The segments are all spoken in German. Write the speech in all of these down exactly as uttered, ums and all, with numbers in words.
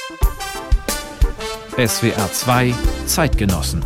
S W R zwei Zeitgenossen.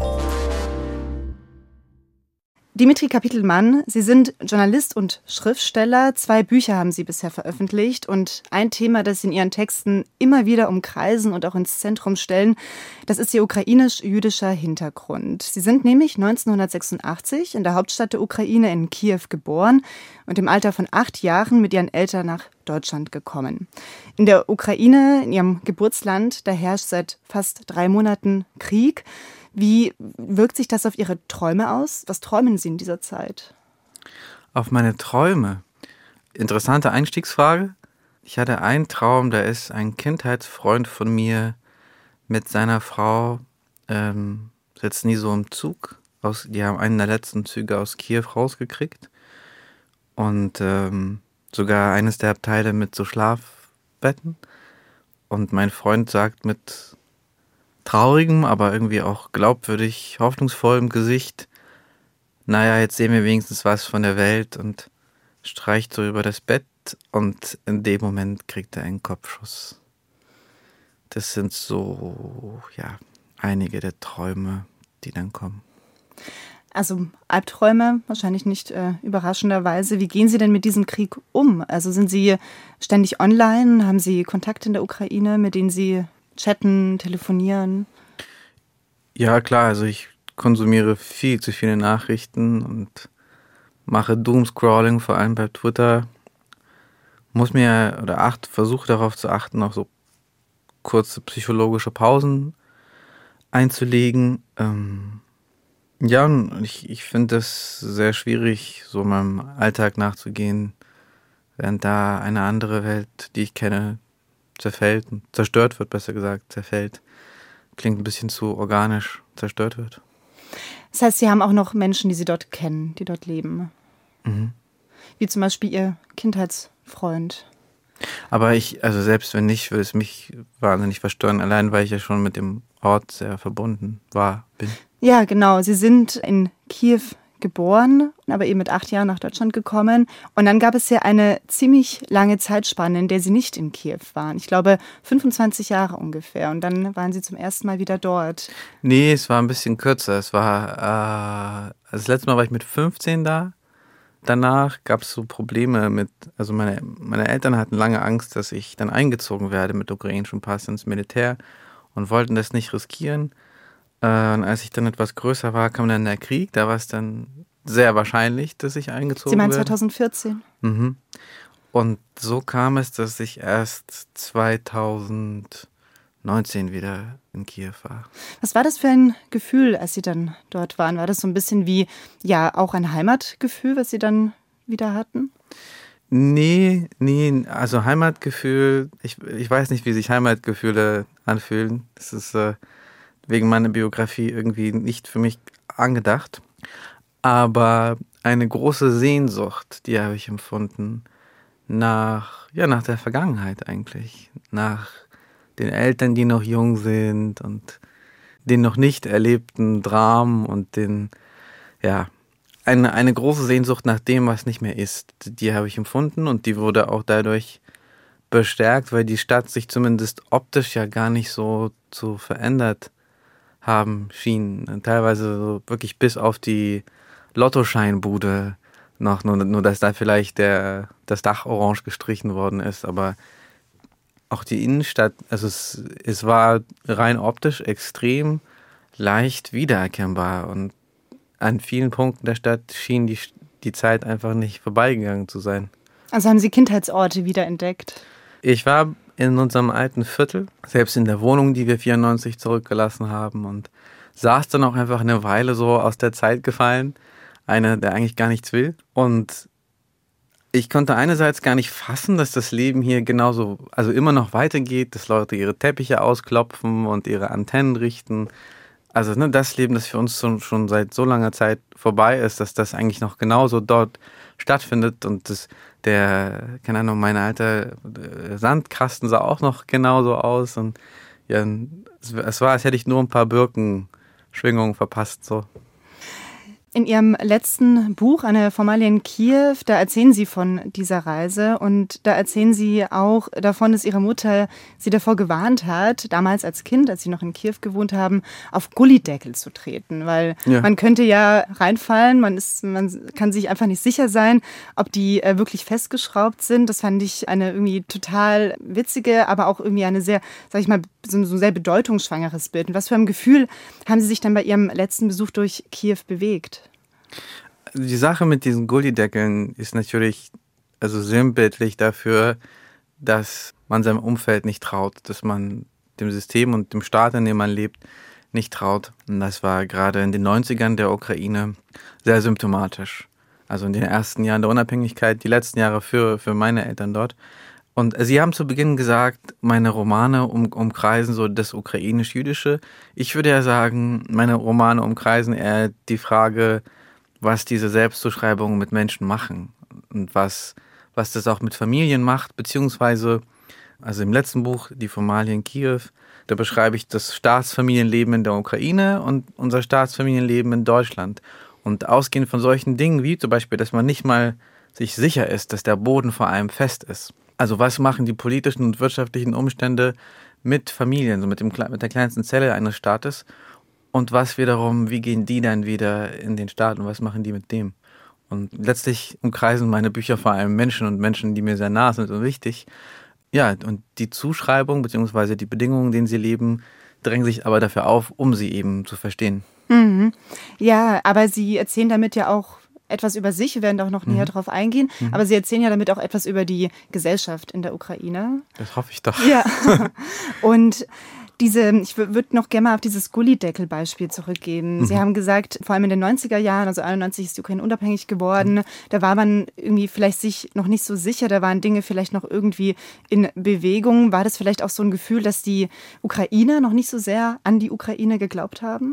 Dimitri Kapitelmann, Sie sind Journalist und Schriftsteller. Zwei Bücher haben Sie bisher veröffentlicht. Und ein Thema, das Sie in Ihren Texten immer wieder umkreisen und auch ins Zentrum stellen, das ist Ihr ukrainisch-jüdischer Hintergrund. Sie sind nämlich neunzehnhundertsechsundachtzig in der Hauptstadt der Ukraine in Kiew geboren und im Alter von acht Jahren mit Ihren Eltern nach Deutschland gekommen. In der Ukraine, in Ihrem Geburtsland, da herrscht seit fast drei Monaten Krieg. Wie wirkt sich das auf Ihre Träume aus? Was träumen Sie in dieser Zeit? Auf meine Träume? Interessante Einstiegsfrage. Ich hatte einen Traum, da ist ein Kindheitsfreund von mir mit seiner Frau, ähm, sitzen die so im Zug. Aus, die haben einen der letzten Züge aus Kiew rausgekriegt. Und ähm, sogar eines der Abteile mit so Schlafbetten. Und mein Freund sagt mit traurigem, aber irgendwie auch glaubwürdig, hoffnungsvollem Gesicht, naja, jetzt sehen wir wenigstens was von der Welt, und streicht so über das Bett, und in dem Moment kriegt er einen Kopfschuss. Das sind so, ja, einige der Träume, die dann kommen. Also Albträume, wahrscheinlich nicht äh, überraschenderweise. Wie gehen Sie denn mit diesem Krieg um? Also sind Sie ständig online? Haben Sie Kontakte in der Ukraine, mit denen Sie chatten, telefonieren? Ja, klar, also ich konsumiere viel zu viele Nachrichten und mache Doomscrolling, vor allem bei Twitter. Muss mir, oder acht, versuche darauf zu achten, auch so kurze psychologische Pausen einzulegen. Ähm, ja, und ich, ich finde es sehr schwierig, so meinem Alltag nachzugehen, während da eine andere Welt, die ich kenne, zerfällt, zerstört wird, besser gesagt, zerfällt. Klingt ein bisschen zu organisch, zerstört wird. Das heißt, Sie haben auch noch Menschen, die Sie dort kennen, die dort leben. Mhm. Wie zum Beispiel Ihr Kindheitsfreund. Aber ich, also selbst wenn nicht, würde es mich wahnsinnig verstören, allein weil ich ja schon mit dem Ort sehr verbunden war, bin. Ja, genau. Sie sind in Kiew geboren, aber eben mit acht Jahren nach Deutschland gekommen. Und dann gab es ja eine ziemlich lange Zeitspanne, in der Sie nicht in Kiew waren. Ich glaube, fünfundzwanzig Jahre ungefähr. Und dann waren Sie zum ersten Mal wieder dort. Nee, es war ein bisschen kürzer. Es war, äh, das letzte Mal war ich mit fünfzehn da. Danach gab es so Probleme mit, also meine, meine Eltern hatten lange Angst, dass ich dann eingezogen werde mit ukrainischem Pass ins Militär und wollten das nicht riskieren. Und als ich dann etwas größer war, kam dann der Krieg. Da war es dann sehr wahrscheinlich, dass ich eingezogen werde. Sie meinen zweitausendvierzehn? Mhm. Und so kam es, dass ich erst zweitausendneunzehn wieder in Kiew war. Was war das für ein Gefühl, als Sie dann dort waren? War das so ein bisschen wie, ja, auch ein Heimatgefühl, was Sie dann wieder hatten? Nee, nee, also Heimatgefühl, ich, ich weiß nicht, wie sich Heimatgefühle anfühlen. Das ist äh, wegen meiner Biografie irgendwie nicht für mich angedacht. Aber eine große Sehnsucht, die habe ich empfunden nach, ja, nach der Vergangenheit eigentlich. Nach den Eltern, die noch jung sind und den noch nicht erlebten Dramen und den, ja, eine, eine große Sehnsucht nach dem, was nicht mehr ist. Die habe ich empfunden, und die wurde auch dadurch bestärkt, weil die Stadt sich zumindest optisch ja gar nicht so, so verändert haben schien. Und teilweise so wirklich bis auf die Lottoscheinbude noch, nur, nur dass da vielleicht der, das Dach orange gestrichen worden ist, aber auch die Innenstadt, also es, es war rein optisch extrem leicht wiedererkennbar, und an vielen Punkten der Stadt schien die, die Zeit einfach nicht vorbeigegangen zu sein. Also haben Sie Kindheitsorte wiederentdeckt? Ich war in unserem alten Viertel, selbst in der Wohnung, die wir vierundneunzig zurückgelassen haben, und saß dann auch einfach eine Weile so aus der Zeit gefallen, einer, der eigentlich gar nichts will. Und ich konnte einerseits gar nicht fassen, dass das Leben hier genauso, also immer noch weitergeht, dass Leute ihre Teppiche ausklopfen und ihre Antennen richten. Also ne, das Leben, das für uns schon, schon seit so langer Zeit vorbei ist, dass das eigentlich noch genauso dort stattfindet, und das, der, keine Ahnung, mein alter Sandkasten sah auch noch genauso aus, und ja, es war, als hätte ich nur ein paar Birkenschwingungen verpasst, so. In Ihrem letzten Buch, Eine Formalie in Kiew, da erzählen Sie von dieser Reise und da erzählen Sie auch davon, dass Ihre Mutter Sie davor gewarnt hat, damals als Kind, als Sie noch in Kiew gewohnt haben, auf Gullydeckel zu treten, weil ja. man könnte ja reinfallen, man ist, man kann sich einfach nicht sicher sein, ob die äh, wirklich festgeschraubt sind. Das fand ich eine irgendwie total witzige, aber auch irgendwie eine sehr, sag ich mal, so, so ein sehr bedeutungsschwangeres Bild. Und was für ein Gefühl haben Sie sich dann bei Ihrem letzten Besuch durch Kiew bewegt? Die Sache mit diesen Gullydeckeln ist natürlich also sinnbildlich dafür, dass man seinem Umfeld nicht traut, dass man dem System und dem Staat, in dem man lebt, nicht traut. Und das war gerade in den neunzigern der Ukraine sehr symptomatisch. Also in den ersten Jahren der Unabhängigkeit, die letzten Jahre für, für meine Eltern dort. Und Sie haben zu Beginn gesagt, meine Romane um, umkreisen so das ukrainisch-jüdische. Ich würde ja sagen, meine Romane umkreisen eher die Frage, was diese Selbstzuschreibungen mit Menschen machen und was, was das auch mit Familien macht, beziehungsweise, also im letzten Buch, Die Formalie in Kiew, da beschreibe ich das Staatsfamilienleben in der Ukraine und unser Staatsfamilienleben in Deutschland. Und ausgehend von solchen Dingen wie zum Beispiel, dass man nicht mal sich sicher ist, dass der Boden vor allem fest ist. Also was machen die politischen und wirtschaftlichen Umstände mit Familien, so mit, dem, mit der kleinsten Zelle eines Staates? Und was wiederum, wie gehen die dann wieder in den Staat und was machen die mit dem? Und letztlich umkreisen meine Bücher vor allem Menschen und Menschen, die mir sehr nah sind und wichtig. Ja, und die Zuschreibung bzw. die Bedingungen, in denen sie leben, drängen sich aber dafür auf, um sie eben zu verstehen. Mhm. Ja, aber Sie erzählen damit ja auch etwas über sich. Wir werden auch noch näher mhm. drauf eingehen. Mhm. Aber Sie erzählen ja damit auch etwas über die Gesellschaft in der Ukraine. Das hoffe ich doch. Ja. Und diese, ich würde noch gerne mal auf dieses Gullydeckel-Beispiel zurückgehen. Mhm. Sie haben gesagt, vor allem in den neunziger Jahren, also einundneunzig ist die Ukraine unabhängig geworden, mhm. da war man irgendwie vielleicht sich noch nicht so sicher, da waren Dinge vielleicht noch irgendwie in Bewegung. War das vielleicht auch so ein Gefühl, dass die Ukrainer noch nicht so sehr an die Ukraine geglaubt haben?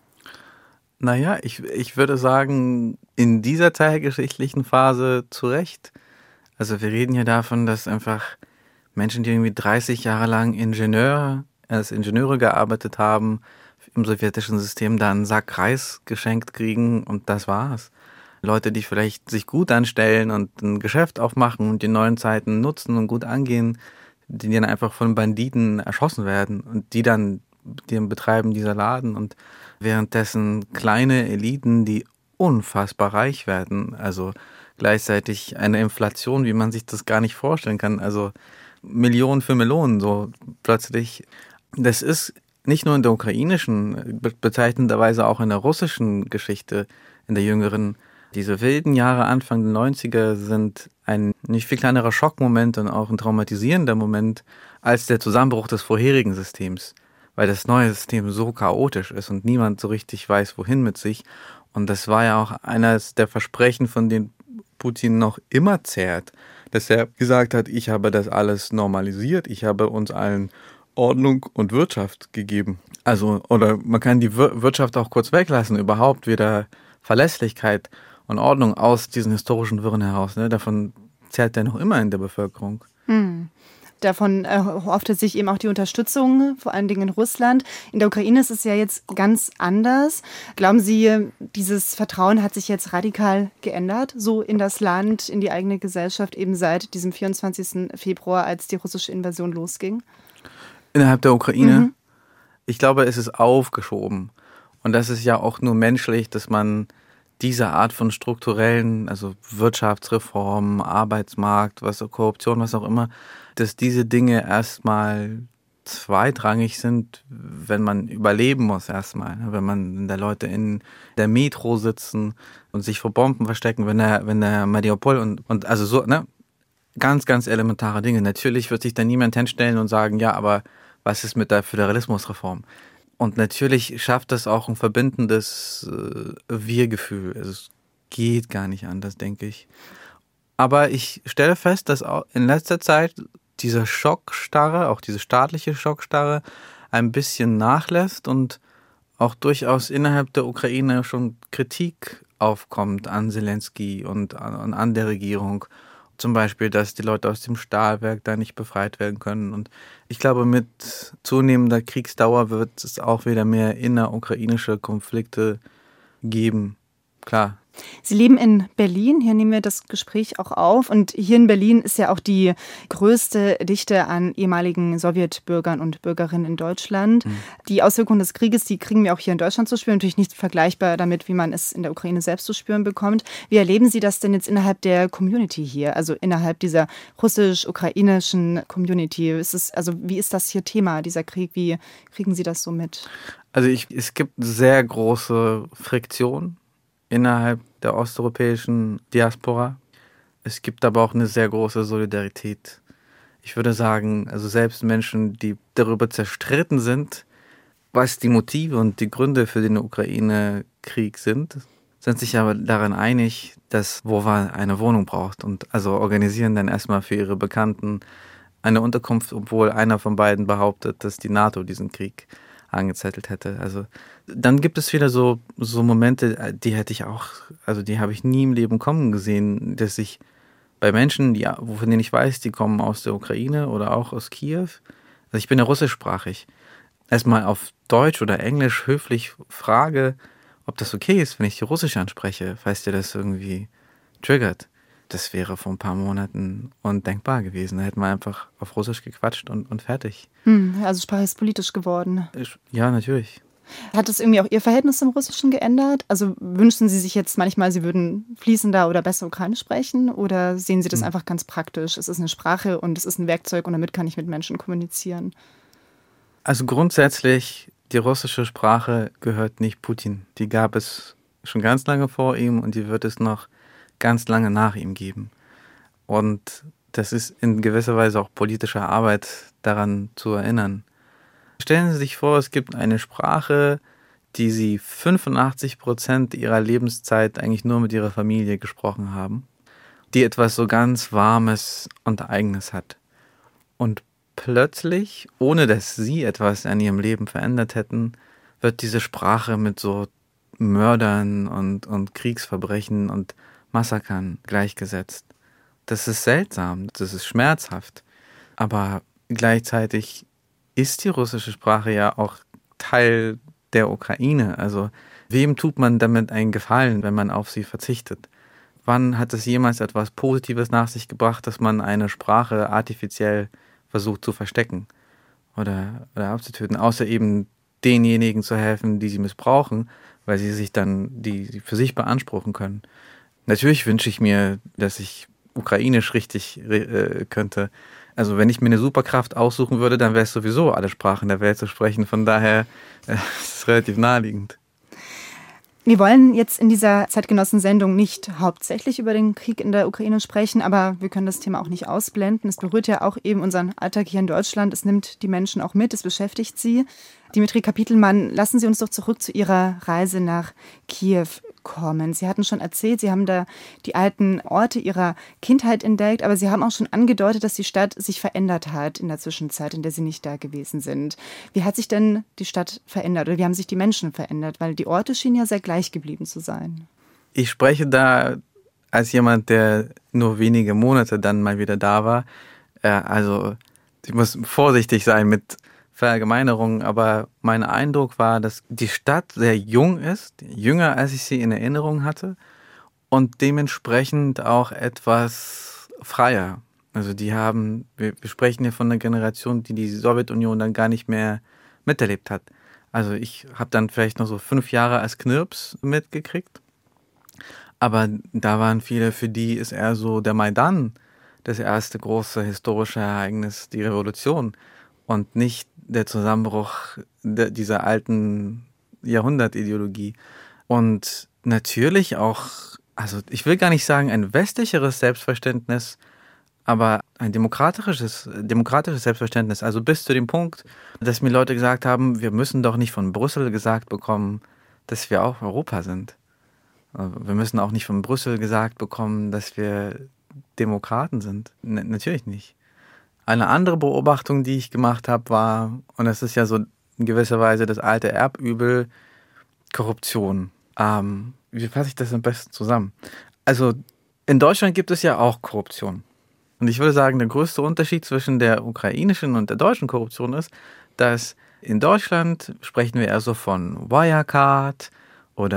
Naja, ich, ich würde sagen, in dieser teilgeschichtlichen Phase zu Recht. Also wir reden hier davon, dass einfach Menschen, die irgendwie dreißig Jahre lang Ingenieur, als Ingenieure gearbeitet haben, im sowjetischen System da einen Sack Reis geschenkt kriegen und das war's. Leute, die vielleicht sich gut anstellen und ein Geschäft aufmachen und die neuen Zeiten nutzen und gut angehen, die dann einfach von Banditen erschossen werden und die dann, die betreiben dieser Laden und währenddessen kleine Eliten, die unfassbar reich werden, also gleichzeitig eine Inflation, wie man sich das gar nicht vorstellen kann, also Millionen für Melonen, so plötzlich. Das ist nicht nur in der ukrainischen, bezeichnenderweise auch in der russischen Geschichte, in der jüngeren. Diese wilden Jahre Anfang der neunziger sind ein nicht viel kleinerer Schockmoment und auch ein traumatisierender Moment als der Zusammenbruch des vorherigen Systems, weil das neue System so chaotisch ist und niemand so richtig weiß, wohin mit sich. Und das war ja auch eines der Versprechen, von denen Putin noch immer zehrt, dass er gesagt hat, ich habe das alles normalisiert, ich habe uns allen Ordnung und Wirtschaft gegeben. Also, oder man kann die Wirtschaft auch kurz weglassen, überhaupt wieder Verlässlichkeit und Ordnung aus diesen historischen Wirren heraus. Ne? Davon zehrt er noch immer in der Bevölkerung. Hm. Davon erhoffte sich eben auch die Unterstützung, vor allen Dingen in Russland. In der Ukraine ist es ja jetzt ganz anders. Glauben Sie, dieses Vertrauen hat sich jetzt radikal geändert, so in das Land, in die eigene Gesellschaft, eben seit diesem vierundzwanzigsten Februar, als die russische Invasion losging? Innerhalb der Ukraine? Mhm. Ich glaube, es ist aufgeschoben. Und das ist ja auch nur menschlich, dass man diese Art von strukturellen, also Wirtschaftsreformen, Arbeitsmarkt, was Korruption, was auch immer, dass diese Dinge erstmal zweitrangig sind, wenn man überleben muss erstmal. Wenn man, wenn da Leute in der Metro sitzen und sich vor Bomben verstecken, wenn der, wenn der Mariupol und, und also so, ne? Ganz, ganz elementare Dinge. Natürlich wird sich da niemand hinstellen und sagen, ja, aber was ist mit der Föderalismusreform? Und natürlich schafft das auch ein verbindendes äh, Wir-Gefühl. Also es geht gar nicht anders, denke ich. Aber ich stelle fest, dass auch in letzter Zeit dieser Schockstarre, auch diese staatliche Schockstarre, ein bisschen nachlässt und auch durchaus innerhalb der Ukraine schon Kritik aufkommt an Zelensky und an, an der Regierung. Zum Beispiel, dass die Leute aus dem Stahlwerk da nicht befreit werden können. Und ich glaube, mit zunehmender Kriegsdauer wird es auch wieder mehr innerukrainische Konflikte geben. klar. Sie leben in Berlin, hier nehmen wir das Gespräch auch auf. Und hier in Berlin ist ja auch die größte Dichte an ehemaligen Sowjetbürgern und Bürgerinnen in Deutschland. Mhm. Die Auswirkungen des Krieges, die kriegen wir auch hier in Deutschland zu spüren. Natürlich nicht vergleichbar damit, wie man es in der Ukraine selbst zu spüren bekommt. Wie erleben Sie das denn jetzt innerhalb der Community hier, also innerhalb dieser russisch-ukrainischen Community? Ist es, also wie ist das hier Thema, dieser Krieg? Wie kriegen Sie das so mit? Also ich, es gibt sehr große Friktion innerhalb der osteuropäischen Diaspora. Es gibt aber auch eine sehr große Solidarität. Ich würde sagen, also selbst Menschen, die darüber zerstritten sind, was die Motive und die Gründe für den Ukraine-Krieg sind, sind sich aber daran einig, dass Wova eine Wohnung braucht und also organisieren dann erstmal für ihre Bekannten eine Unterkunft, obwohl einer von beiden behauptet, dass die NATO diesen Krieg angezettelt hätte. Also dann gibt es wieder so, so Momente, die hätte ich auch, also die habe ich nie im Leben kommen gesehen, dass ich bei Menschen, die, von denen ich weiß, die kommen aus der Ukraine oder auch aus Kiew, also ich bin ja russischsprachig, erstmal auf Deutsch oder Englisch höflich frage, ob das okay ist, wenn ich die Russisch anspreche, falls dir das irgendwie triggert. Das wäre vor ein paar Monaten undenkbar gewesen. Da hätten wir einfach auf Russisch gequatscht und, und fertig. Hm, also Sprache ist politisch geworden. Ja, natürlich. Hat es irgendwie auch Ihr Verhältnis zum Russischen geändert? Also wünschen Sie sich jetzt manchmal, Sie würden fließender oder besser Ukrainisch sprechen? Oder sehen Sie das hm. einfach ganz praktisch? Es ist eine Sprache und es ist ein Werkzeug und damit kann ich mit Menschen kommunizieren. Also grundsätzlich, die russische Sprache gehört nicht Putin. Die gab es schon ganz lange vor ihm und die wird es noch ganz lange nach ihm geben. Und das ist in gewisser Weise auch politische Arbeit, daran zu erinnern. Stellen Sie sich vor, es gibt eine Sprache, die Sie fünfundachtzig Prozent Ihrer Lebenszeit eigentlich nur mit Ihrer Familie gesprochen haben, die etwas so ganz Warmes und Eigenes hat. Und plötzlich, ohne dass Sie etwas an Ihrem Leben verändert hätten, wird diese Sprache mit so Mördern und, und Kriegsverbrechen und Massakern gleichgesetzt. Das ist seltsam, das ist schmerzhaft, aber gleichzeitig ist die russische Sprache ja auch Teil der Ukraine. Also wem tut man damit einen Gefallen, wenn man auf sie verzichtet? Wann hat es jemals etwas Positives nach sich gebracht, dass man eine Sprache artifiziell versucht zu verstecken oder, oder abzutöten, außer eben denjenigen zu helfen, die sie missbrauchen, weil sie sich dann die für sich beanspruchen können. Natürlich wünsche ich mir, dass ich Ukrainisch richtig äh, könnte. Also wenn ich mir eine Superkraft aussuchen würde, dann wäre es sowieso, alle Sprachen der Welt zu sprechen. Von daher äh, ist es relativ naheliegend. Wir wollen jetzt in dieser Zeitgenossen-Sendung nicht hauptsächlich über den Krieg in der Ukraine sprechen, aber wir können das Thema auch nicht ausblenden. Es berührt ja auch eben unseren Alltag hier in Deutschland. Es nimmt die Menschen auch mit, es beschäftigt sie. Dimitri Kapitelmann, lassen Sie uns doch zurück zu Ihrer Reise nach Kiew kommen. Sie hatten schon erzählt, Sie haben da die alten Orte Ihrer Kindheit entdeckt, aber Sie haben auch schon angedeutet, dass die Stadt sich verändert hat in der Zwischenzeit, in der Sie nicht da gewesen sind. Wie hat sich denn die Stadt verändert oder wie haben sich die Menschen verändert? Weil die Orte schienen ja sehr gleich geblieben zu sein. Ich spreche da als jemand, der nur wenige Monate dann mal wieder da war. Also ich muss vorsichtig sein mit Verallgemeinerung, aber mein Eindruck war, dass die Stadt sehr jung ist, jünger als ich sie in Erinnerung hatte und dementsprechend auch etwas freier. Also die haben, wir, wir sprechen hier von einer Generation, die die Sowjetunion dann gar nicht mehr miterlebt hat. Also ich habe dann vielleicht noch so fünf Jahre als Knirps mitgekriegt, aber da waren viele, für die ist eher so der Maidan das erste große historische Ereignis, die Revolution und nicht der Zusammenbruch dieser alten Jahrhundertideologie. Und natürlich auch, also ich will gar nicht sagen ein westlicheres Selbstverständnis, aber ein demokratisches, demokratisches Selbstverständnis. Also bis zu dem Punkt, dass mir Leute gesagt haben, wir müssen doch nicht von Brüssel gesagt bekommen, dass wir auch Europa sind. Wir müssen auch nicht von Brüssel gesagt bekommen, dass wir Demokraten sind. N- natürlich nicht. Eine andere Beobachtung, die ich gemacht habe, war, und das ist ja so in gewisser Weise das alte Erbübel, Korruption. Ähm, wie fasse ich das am besten zusammen? Also in Deutschland gibt es ja auch Korruption. Und ich würde sagen, der größte Unterschied zwischen der ukrainischen und der deutschen Korruption ist, dass in Deutschland sprechen wir eher so von Wirecard oder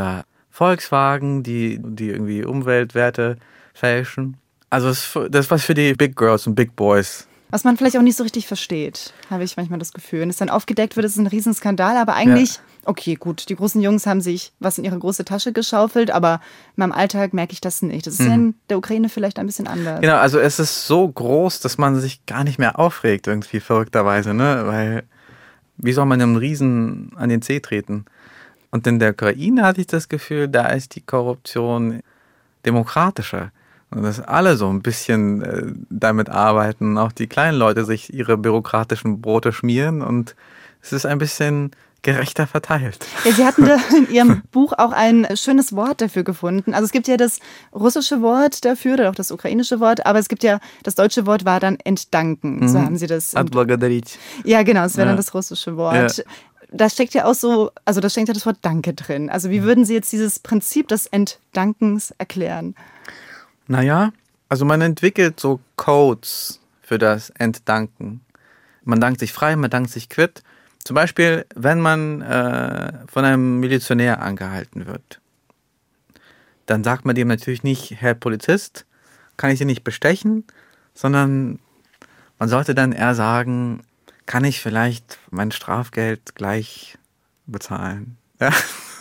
Volkswagen, die, die irgendwie Umweltwerte fälschen. Also das, das ist was für die Big Girls und Big Boys. Was man vielleicht auch nicht so richtig versteht, habe ich manchmal das Gefühl. Wenn es dann aufgedeckt wird, ist es ein Riesenskandal, aber eigentlich, ja. Okay, gut, die großen Jungs haben sich was in ihre große Tasche geschaufelt, aber in meinem Alltag merke ich das nicht. Das ist mhm. ja in der Ukraine vielleicht ein bisschen anders. Genau, also es ist so groß, dass man sich gar nicht mehr aufregt, irgendwie verrückterweise, ne? Weil wie soll man einem Riesen an den Zeh treten? Und in der Ukraine hatte ich das Gefühl, da ist die Korruption demokratischer. Und dass alle so ein bisschen äh, damit arbeiten, auch die kleinen Leute sich ihre bürokratischen Brote schmieren und es ist ein bisschen gerechter verteilt. Ja, Sie hatten da in Ihrem Buch auch ein schönes Wort dafür gefunden. Also es gibt ja das russische Wort dafür oder auch das ukrainische Wort, aber es gibt ja, das deutsche Wort war dann entdanken. Mhm. So haben Sie das. Atblagodarit. Ja, genau, das wäre ja dann das russische Wort. Ja. Da steckt ja auch so, also da steckt ja das Wort Danke drin. Also wie würden Sie jetzt dieses Prinzip des Entdankens erklären? Naja, also man entwickelt so Codes für das Entdanken. Man dankt sich frei, man dankt sich quitt. Zum Beispiel, wenn man äh, von einem Milizionär angehalten wird. Dann sagt man dem natürlich nicht, Herr Polizist, kann ich Sie nicht bestechen, sondern man sollte dann eher sagen, kann ich vielleicht mein Strafgeld gleich bezahlen? Ja?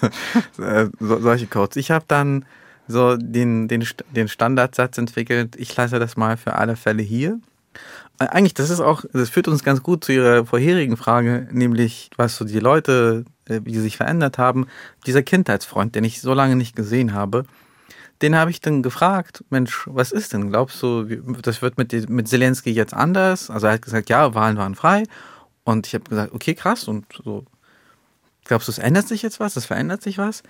so, solche Codes. Ich habe dann so den, den, den Standardsatz entwickelt, ich lasse das mal für alle Fälle hier. Eigentlich, das ist auch, das führt uns ganz gut zu Ihrer vorherigen Frage, nämlich was so die Leute, wie sie sich verändert haben. Dieser Kindheitsfreund, den ich so lange nicht gesehen habe, den habe ich dann gefragt, Mensch, was ist denn? Glaubst du, das wird mit, mit Zelensky jetzt anders? Also er hat gesagt, ja, Wahlen waren frei. Und ich habe gesagt, okay, krass. Und so, glaubst du, es ändert sich jetzt was? Es verändert sich was?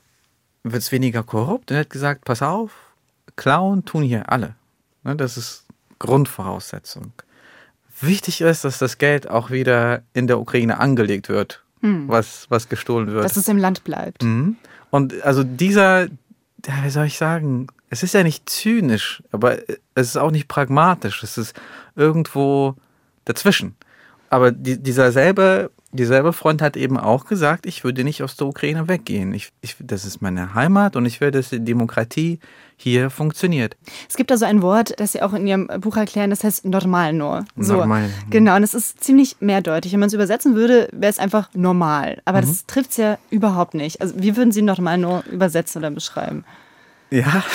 Wird es weniger korrupt? Und er hat gesagt, pass auf, klauen tun hier alle. Das ist Grundvoraussetzung. Wichtig ist, dass das Geld auch wieder in der Ukraine angelegt wird, hm. was, was gestohlen wird. Dass es im Land bleibt. Mhm. Und also dieser, wie soll ich sagen, es ist ja nicht zynisch, aber es ist auch nicht pragmatisch. Es ist irgendwo dazwischen. Aber die, dieser selbe, dieselbe Freund hat eben auch gesagt, ich würde nicht aus der Ukraine weggehen. Ich, ich, das ist meine Heimat und ich will, dass die Demokratie hier funktioniert. Es gibt also ein Wort, das Sie auch in Ihrem Buch erklären, das heißt normal. So, normal. Genau, und es ist ziemlich mehrdeutig. Wenn man es übersetzen würde, wäre es einfach normal. Aber mhm. das trifft es ja überhaupt nicht. Also wie würden Sie normal nur übersetzen oder beschreiben? Ja,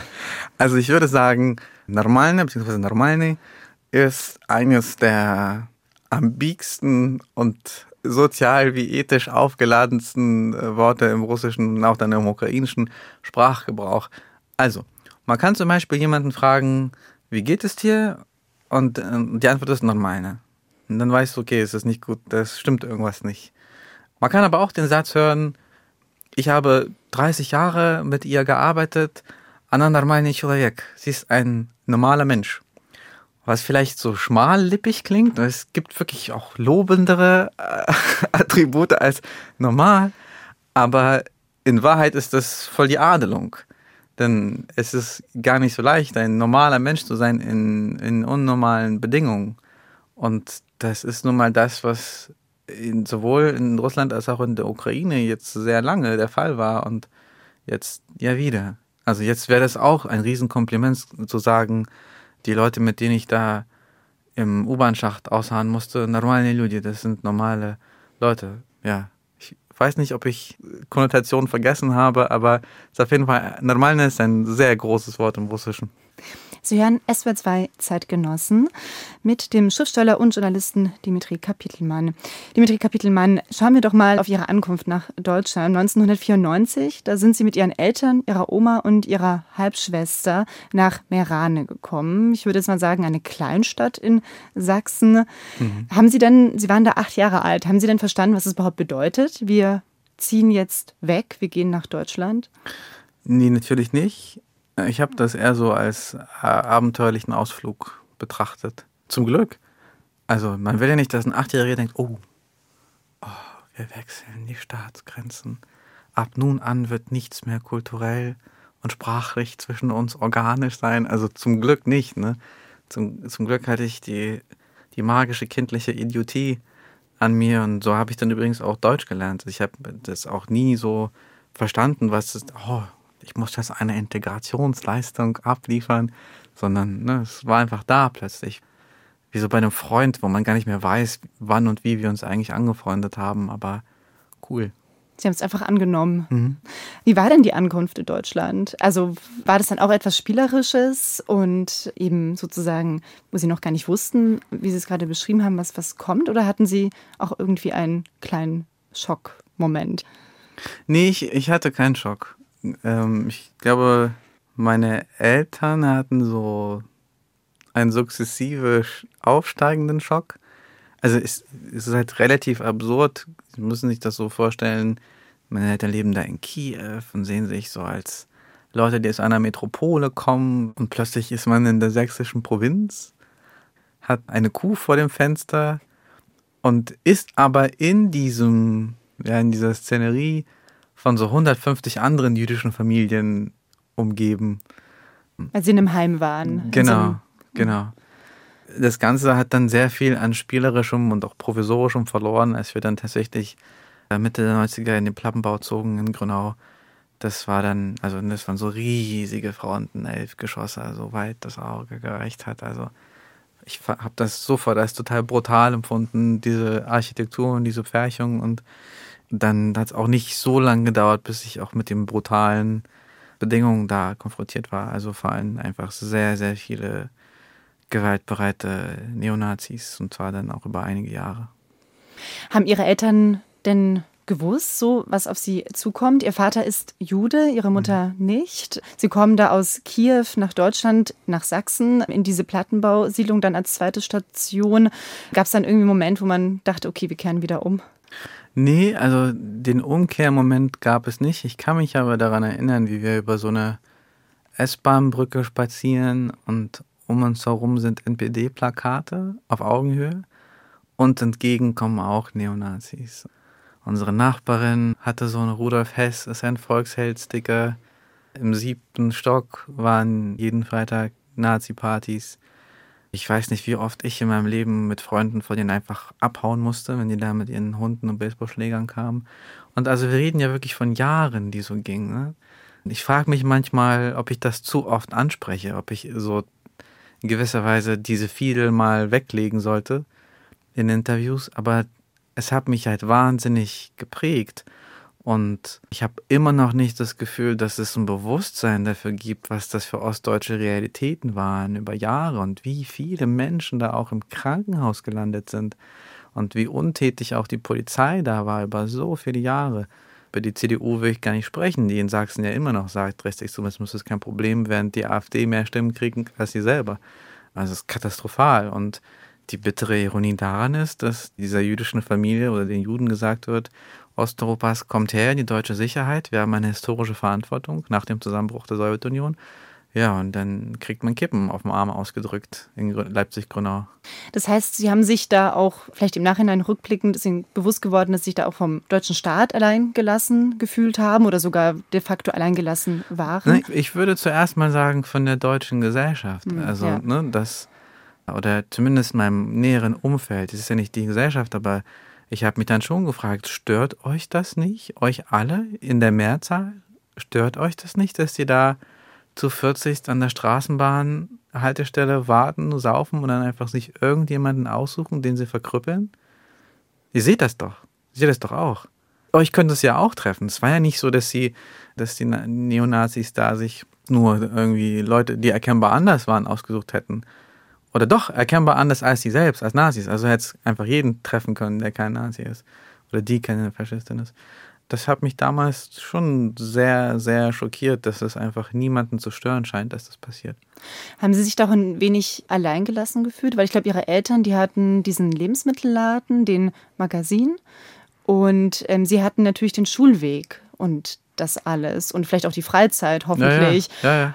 also ich würde sagen, normalne bzw. normalne ist eines der ambigsten und sozial wie ethisch aufgeladensten Worte im russischen und auch dann im ukrainischen Sprachgebrauch. Also, man kann zum Beispiel jemanden fragen, wie geht es dir? Und die Antwort ist normalne. Und dann weißt du, okay, es ist nicht gut, das stimmt irgendwas nicht. Man kann aber auch den Satz hören, ich habe dreißig Jahre mit ihr gearbeitet, она нормальный человек. Sie ist ein normaler Mensch. Was vielleicht so schmallippig klingt, es gibt wirklich auch lobendere äh, Attribute als normal, aber in Wahrheit ist das voll die Adelung. Denn es ist gar nicht so leicht, ein normaler Mensch zu sein in, in unnormalen Bedingungen. Und das ist nun mal das, was in, sowohl in Russland als auch in der Ukraine jetzt sehr lange der Fall war und jetzt ja wieder. Also jetzt wäre das auch ein Riesenkompliment zu sagen, die Leute, mit denen ich da im U-Bahn-Schacht ausharren musste, normale Leute, das sind normale Leute. Ja, ich weiß nicht, ob ich Konnotationen vergessen habe, aber es ist auf jeden Fall, normal ist ein sehr großes Wort im Russischen. Sie hören S W R zwei Zeitgenossen mit dem Schriftsteller und Journalisten Dimitri Kapitelmann. Dimitri Kapitelmann, schauen wir doch mal auf Ihre Ankunft nach Deutschland. neunzehnhundertvierundneunzig, da sind Sie mit Ihren Eltern, Ihrer Oma und Ihrer Halbschwester nach Meerane gekommen. Ich würde jetzt mal sagen, eine Kleinstadt in Sachsen. Mhm. Haben Sie denn, Sie waren da acht Jahre alt, haben Sie denn verstanden, was es überhaupt bedeutet? Wir ziehen jetzt weg, wir gehen nach Deutschland? Nee, natürlich nicht. Ich habe das eher so als abenteuerlichen Ausflug betrachtet. Zum Glück. Also man will ja nicht, dass ein Achtjähriger denkt, oh, oh, wir wechseln die Staatsgrenzen. Ab nun an wird nichts mehr kulturell und sprachlich zwischen uns organisch sein. Also zum Glück nicht. Ne? Zum, zum Glück hatte ich die, die magische kindliche Idiotie an mir und so habe ich dann übrigens auch Deutsch gelernt. Ich habe das auch nie so verstanden, was ist, oh, ich muss jetzt eine Integrationsleistung abliefern, sondern ne, es war einfach da plötzlich. Wie so bei einem Freund, wo man gar nicht mehr weiß, wann und wie wir uns eigentlich angefreundet haben, aber cool. Sie haben es einfach angenommen. Mhm. Wie war denn die Ankunft in Deutschland? Also war das dann auch etwas Spielerisches und eben sozusagen, wo Sie noch gar nicht wussten, wie Sie es gerade beschrieben haben, was, was kommt? Oder hatten Sie auch irgendwie einen kleinen Schockmoment? Nee, ich, ich hatte keinen Schock. Ähm, ich glaube, meine Eltern hatten so einen sukzessive aufsteigenden Schock. Also es, es ist halt relativ absurd. Sie müssen sich das so vorstellen, meine Eltern leben da in Kiew und sehen sich so als Leute, die aus einer Metropole kommen und plötzlich ist man in der sächsischen Provinz, hat eine Kuh vor dem Fenster und ist aber in diesem, ja, in dieser Szenerie von so hundertfünfzig anderen jüdischen Familien umgeben. Weil Sie in einem Heim waren. Genau, so einem, genau. Das Ganze hat dann sehr viel an Spielerischem und auch Provisorischem verloren, als wir dann tatsächlich Mitte der neunziger in den Plattenbau zogen in Grünau. Das war dann, also das waren so riesige Fronten, elf Geschosse, so weit das Auge gereicht hat. Also ich habe das sofort als total brutal empfunden, diese Architektur und diese Pferchung. Und dann hat es auch nicht so lange gedauert, bis ich auch mit den brutalen Bedingungen da konfrontiert war. Also vor allem einfach sehr, sehr viele gewaltbereite Neonazis und zwar dann auch über einige Jahre. Haben Ihre Eltern denn gewusst, so was auf Sie zukommt? Ihr Vater ist Jude, Ihre Mutter mhm. nicht. Sie kommen da aus Kiew nach Deutschland, nach Sachsen, in diese Plattenbausiedlung dann als zweite Station. Gab es dann irgendwie einen Moment, wo man dachte, okay, wir kehren wieder um? Nee, also den Umkehrmoment gab es nicht. Ich kann mich aber daran erinnern, wie wir über so eine S-Bahn-Brücke spazieren und um uns herum sind N P D-Plakate auf Augenhöhe und entgegen kommen auch Neonazis. Unsere Nachbarin hatte so einen Rudolf Hess ist ein Volksheld-Sticker. Im siebten Stock waren jeden Freitag Nazi-Partys. Ich weiß nicht, wie oft ich in meinem Leben mit Freunden vor denen einfach abhauen musste, wenn die da mit ihren Hunden und Baseballschlägern kamen. Und also wir reden ja wirklich von Jahren, die so gingen. Ne? Ich frage mich manchmal, ob ich das zu oft anspreche, ob ich so in gewisser Weise diese Fiedel mal weglegen sollte in Interviews, aber es hat mich halt wahnsinnig geprägt und ich habe immer noch nicht das Gefühl, dass es ein Bewusstsein dafür gibt, was das für ostdeutsche Realitäten waren über Jahre und wie viele Menschen da auch im Krankenhaus gelandet sind und wie untätig auch die Polizei da war über so viele Jahre. Über die C D U will ich gar nicht sprechen, die in Sachsen ja immer noch sagt, Rechtsextremismus ist kein Problem, während die AfD mehr Stimmen kriegen als sie selber. Also es ist katastrophal. Und die bittere Ironie daran ist, dass dieser jüdischen Familie oder den Juden gesagt wird, Osteuropas kommt her in die deutsche Sicherheit, wir haben eine historische Verantwortung nach dem Zusammenbruch der Sowjetunion. Ja, und dann kriegt man Kippen auf dem Arm ausgedrückt in Leipzig-Grünau. Das heißt, Sie haben sich da auch, vielleicht im Nachhinein rückblickend, ist Ihnen bewusst geworden, dass Sie sich da auch vom deutschen Staat allein gelassen gefühlt haben oder sogar de facto allein gelassen waren? Ich würde zuerst mal sagen, von der deutschen Gesellschaft. Mhm, also, ja. ne, das, oder zumindest in meinem näheren Umfeld. Es ist ja nicht die Gesellschaft, aber ich habe mich dann schon gefragt, stört euch das nicht? Euch alle in der Mehrzahl? Stört euch das nicht, dass ihr da zu vierzig an der Straßenbahnhaltestelle warten, saufen und dann einfach sich irgendjemanden aussuchen, den sie verkrüppeln? Ihr seht das doch. Ihr seht das doch auch. Euch könnte es ja auch treffen. Es war ja nicht so, dass sie, dass die Neonazis da sich nur irgendwie Leute, die erkennbar anders waren, ausgesucht hätten. Oder doch erkennbar anders als sie selbst, als Nazis. Also hätte es einfach jeden treffen können, der kein Nazi ist. Oder die keine Faschistin ist. Das hat mich damals schon sehr, sehr schockiert, dass es einfach niemanden zu stören scheint, dass das passiert. Haben Sie sich doch ein wenig alleingelassen gefühlt? Weil ich glaube, Ihre Eltern, die hatten diesen Lebensmittelladen, den Magazin und ähm, Sie hatten natürlich den Schulweg und das alles und vielleicht auch die Freizeit, hoffentlich. Ja, ja, ja.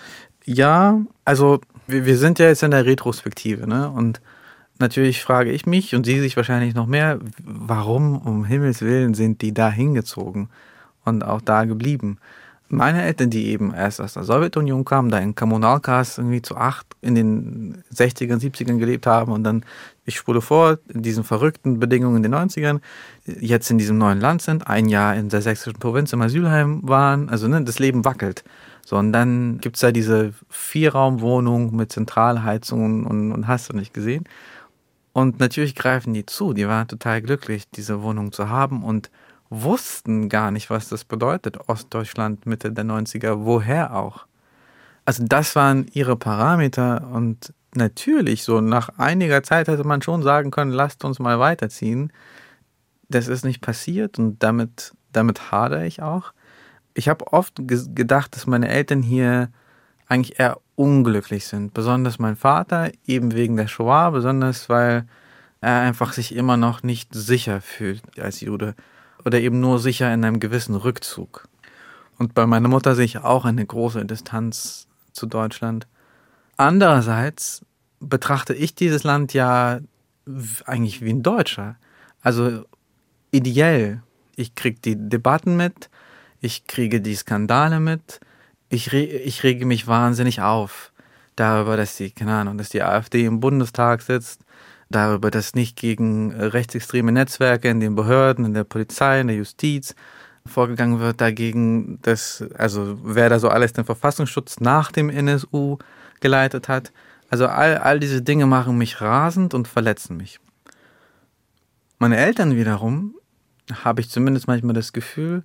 Ja, ja also wir, wir sind ja jetzt in der Retrospektive, ne? Und natürlich frage ich mich und Sie sich wahrscheinlich noch mehr, warum um Himmels Willen sind die da hingezogen und auch da geblieben? Meine Eltern, die eben erst aus der Sowjetunion kamen, da in Kommunalkas irgendwie zu acht in den sechzigern, siebzigern gelebt haben und dann, ich spule vor, in diesen verrückten Bedingungen in den neunzigern, jetzt in diesem neuen Land sind, ein Jahr in der sächsischen Provinz im Asylheim waren, also ne, das Leben wackelt. So, und dann gibt's da diese Vierraumwohnung mit Zentralheizung und, und hast du nicht gesehen. Und natürlich greifen die zu, die waren total glücklich, diese Wohnung zu haben und wussten gar nicht, was das bedeutet, Ostdeutschland Mitte der neunziger, woher auch. Also das waren ihre Parameter und natürlich, so nach einiger Zeit hätte man schon sagen können, lasst uns mal weiterziehen. Das ist nicht passiert und damit, damit hadere ich auch. Ich habe oft ge- gedacht, dass meine Eltern hier eigentlich eher unglücklich sind. Besonders mein Vater, eben wegen der Shoah, besonders weil er einfach sich immer noch nicht sicher fühlt als Jude. Oder eben nur sicher in einem gewissen Rückzug. Und bei meiner Mutter sehe ich auch eine große Distanz zu Deutschland. Andererseits betrachte ich dieses Land ja eigentlich wie ein Deutscher. Also ideell. Ich kriege die Debatten mit, ich kriege die Skandale mit, ich, re- ich rege mich wahnsinnig auf darüber, dass die, keine Ahnung, dass die AfD im Bundestag sitzt, darüber, dass nicht gegen rechtsextreme Netzwerke in den Behörden, in der Polizei, in der Justiz vorgegangen wird, dagegen, dass, also wer da so alles den Verfassungsschutz nach dem N S U geleitet hat. Also all, all diese Dinge machen mich rasend und verletzen mich. Meine Eltern wiederum, habe ich zumindest manchmal das Gefühl,